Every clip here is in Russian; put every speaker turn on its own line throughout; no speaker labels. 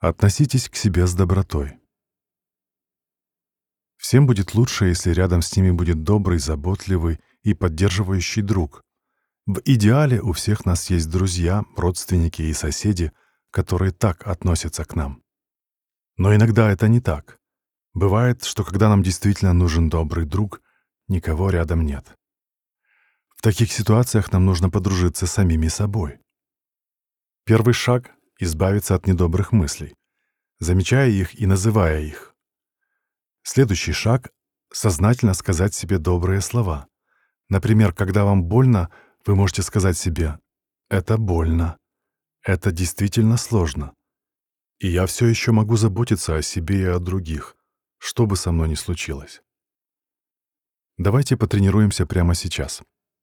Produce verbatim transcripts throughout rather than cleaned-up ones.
Относитесь к себе с добротой. Всем будет лучше, если рядом с ними будет добрый, заботливый и поддерживающий друг. В идеале у всех нас есть друзья, родственники и соседи, которые так относятся к нам. Но иногда это не так. Бывает, что когда нам действительно нужен добрый друг, никого рядом нет. В таких ситуациях нам нужно подружиться с самими собой. Первый шаг — избавиться от недобрых мыслей, замечая их и называя их. Следующий шаг — сознательно сказать себе добрые слова. Например, когда вам больно, вы можете сказать себе: «Это больно. Это действительно сложно. И я все еще могу заботиться о себе и о других, что бы со мной ни случилось». Давайте потренируемся прямо сейчас.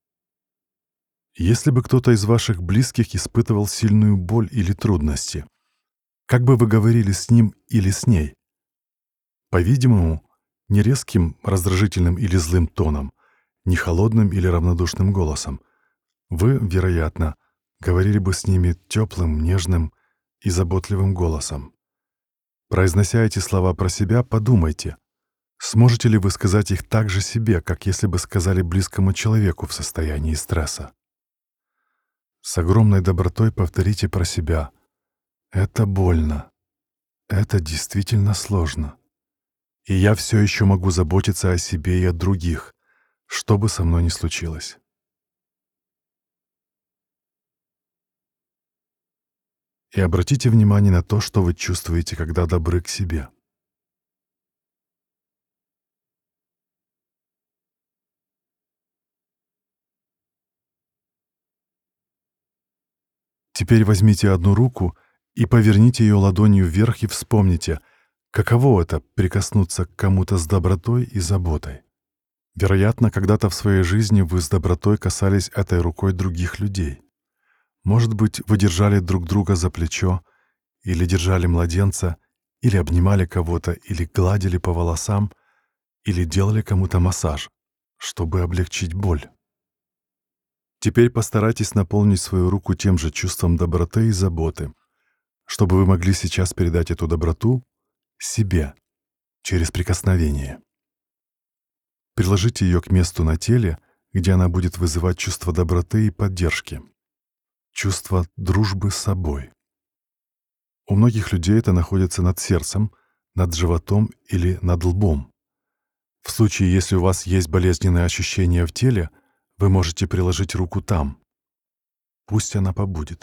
Если бы кто-то из ваших близких испытывал сильную боль или трудности, как бы вы говорили с ним или с ней? По-видимому, не резким, раздражительным или злым тоном, не холодным или равнодушным голосом. Вы, вероятно, говорили бы с ними теплым, нежным и заботливым голосом. Произнося эти слова про себя, подумайте, сможете ли вы сказать их так же себе, как если бы сказали близкому человеку в состоянии стресса. С огромной добротой повторите про себя: «Это больно. Это действительно сложно. И я все еще могу заботиться о себе и о других, что бы со мной ни случилось». И обратите внимание на то, что вы чувствуете, когда добры к себе. Теперь возьмите одну руку и поверните ее ладонью вверх и вспомните, каково это — прикоснуться к кому-то с добротой и заботой. Вероятно, когда-то в своей жизни вы с добротой касались этой рукой других людей. Может быть, вы держали друг друга за плечо, или держали младенца, или обнимали кого-то, или гладили по волосам, или делали кому-то массаж, чтобы облегчить боль. Теперь постарайтесь наполнить свою руку тем же чувством доброты и заботы, чтобы вы могли сейчас передать эту доброту себе через прикосновение. Приложите ее к месту на теле, где она будет вызывать чувство доброты и поддержки, чувство дружбы с собой. У многих людей это находится над сердцем, над животом или над лбом. В случае, если у вас есть болезненные ощущения в теле, вы можете приложить руку там. Пусть она побудет.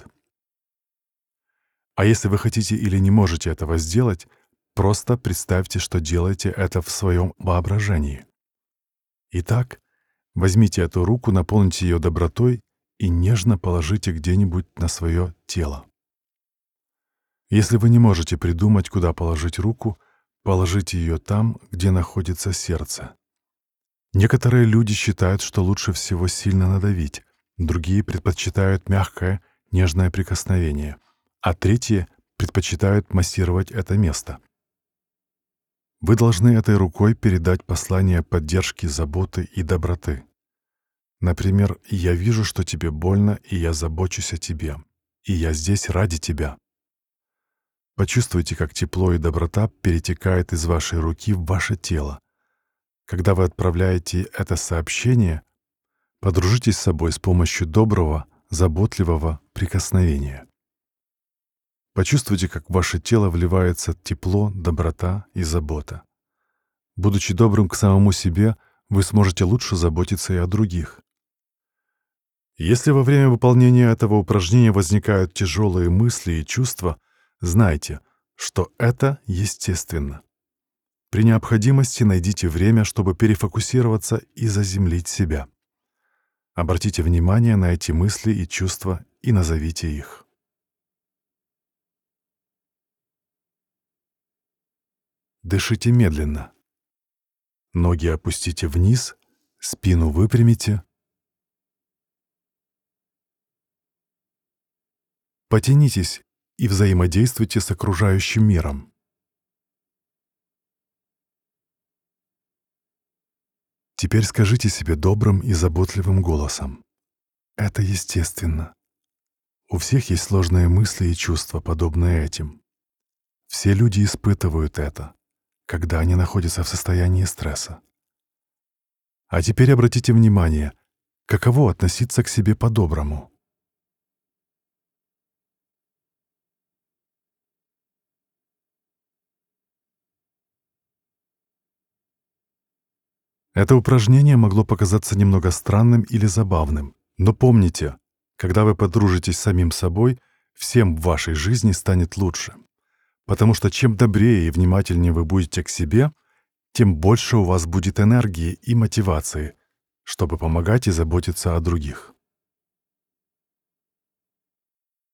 А если вы хотите или не можете этого сделать, просто представьте, что делаете это в своем воображении. Итак, возьмите эту руку, наполните ее добротой и нежно положите где-нибудь на свое тело. Если вы не можете придумать, куда положить руку, положите ее там, где находится сердце. Некоторые люди считают, что лучше всего сильно надавить, другие предпочитают мягкое, нежное прикосновение, а третьи предпочитают массировать это место. Вы должны этой рукой передать послание поддержки, заботы и доброты. Например, «Я вижу, что тебе больно, и я забочусь о тебе, и я здесь ради тебя». Почувствуйте, как тепло и доброта перетекает из вашей руки в ваше тело. Когда вы отправляете это сообщение, подружитесь с собой с помощью доброго, заботливого прикосновения. Почувствуйте, как в ваше тело вливается тепло, доброта и забота. Будучи добрым к самому себе, вы сможете лучше заботиться и о других. Если во время выполнения этого упражнения возникают тяжелые мысли и чувства, знайте, что это естественно. При необходимости найдите время, чтобы перефокусироваться и заземлить себя. Обратите внимание на эти мысли и чувства и назовите их. Дышите медленно. Ноги опустите вниз, спину выпрямите. Потянитесь и взаимодействуйте с окружающим миром. Теперь скажите себе добрым и заботливым голосом: «Это естественно. У всех есть сложные мысли и чувства, подобные этим. Все люди испытывают это, когда они находятся в состоянии стресса. А теперь обратите внимание, каково относиться к себе по-доброму. Это упражнение могло показаться немного странным или забавным, но помните, когда вы подружитесь с самим собой, всем в вашей жизни станет лучше. Потому что чем добрее и внимательнее вы будете к себе, тем больше у вас будет энергии и мотивации, чтобы помогать и заботиться о других.